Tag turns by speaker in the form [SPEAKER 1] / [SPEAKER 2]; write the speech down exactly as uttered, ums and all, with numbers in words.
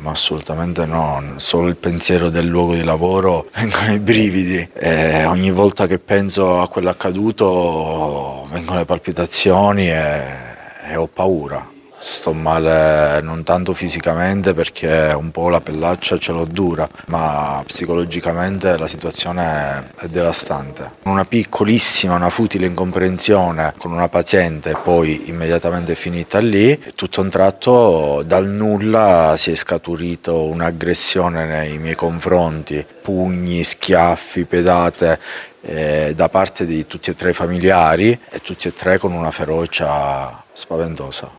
[SPEAKER 1] ma assolutamente no, solo il pensiero del luogo di lavoro vengono i brividi e ogni volta che penso a quell'accaduto vengono le palpitazioni e, e ho paura. Sto male non tanto fisicamente perché un po' la pellaccia ce l'ho dura, ma psicologicamente la situazione è devastante. Una piccolissima, una futile incomprensione con una paziente poi immediatamente finita lì, e tutto a un tratto dal nulla si è scaturito un'aggressione nei miei confronti, pugni, schiaffi, pedate eh, da parte di tutti e tre i familiari e tutti e tre con una ferocia spaventosa.